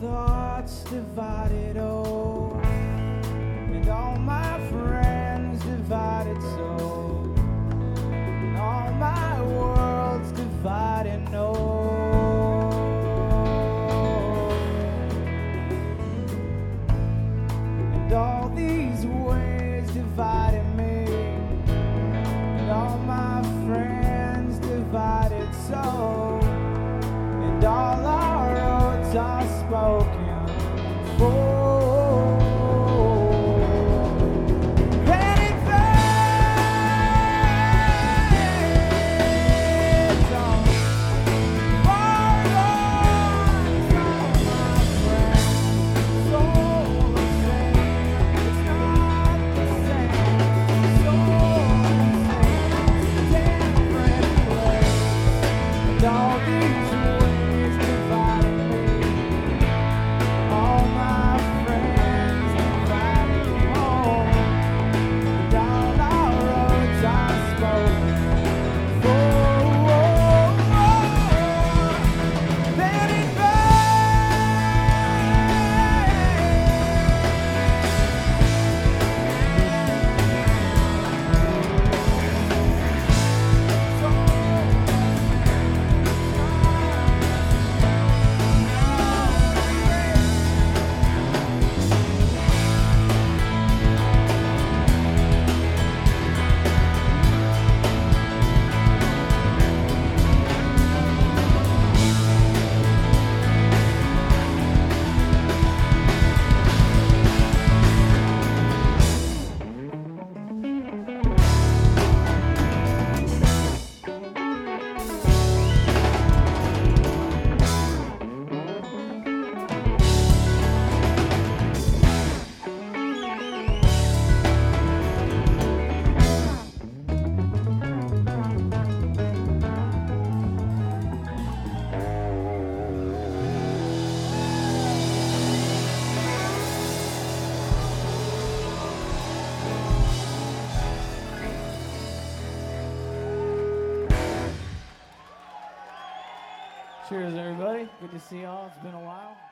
thoughts divided, oh, and all my friends divided so, and all my worlds divided, no. And all these ways divided me, and all my friends divided so, and all our roads are spoken for. All these ways divided me, all my friends divided more, and all our roads are spoken for. Let it Cheers, everybody. Good to see y'all. It's been a while.